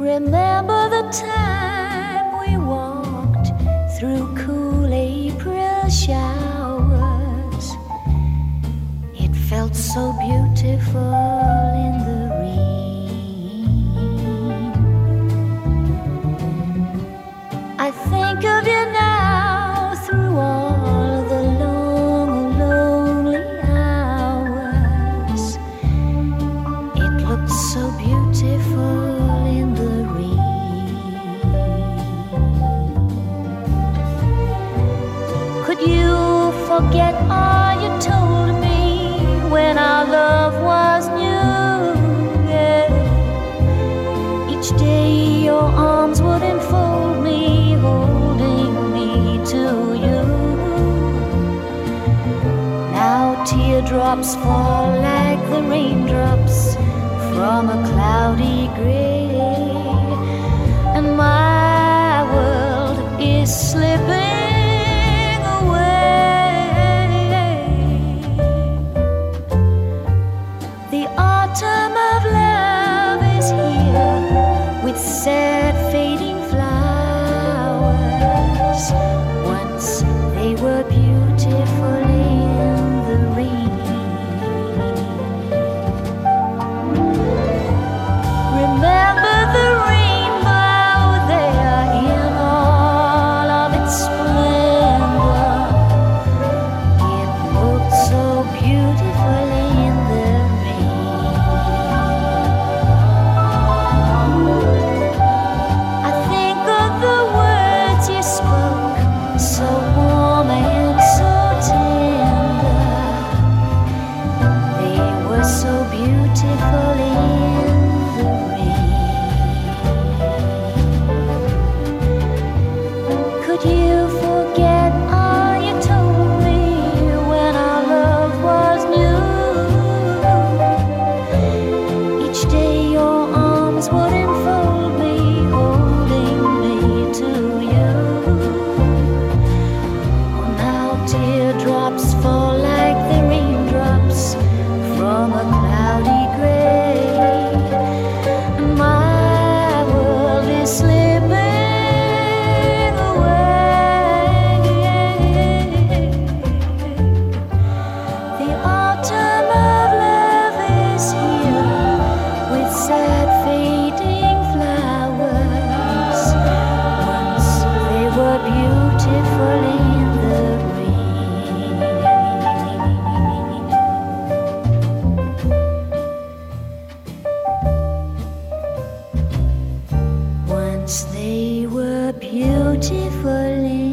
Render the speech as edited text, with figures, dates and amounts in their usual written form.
Remember the time we walked through cool April showers. It felt so beautiful in the rain. I think of you now through all the long, lonely hours. It looked so beautiful in the rain. Could you forget all you told me when our love was new? Yeah. Each day your arms would enfold me, holding me to you. Now teardrops fall like the raindrops from a cloudy gray, and my world is slipping away. The autumn of love is here with sad fading flowers. Once they were beautiful in the rain. Remember the rainbow there in all of its splendor. It looked so beautiful in the rain. I think of the words you spoke, so warm and so tender. They were so beautiful in the rain. Could you forget all you told me when our love was new? Each day your arms would enfold me, holding me to you. Oh, now teardrops fall like the raindrops from a cloudy gray. My world is slipping away. The autumn of love is here with sad fading flowers. Once they were beautiful in the rain. Once they were beautiful in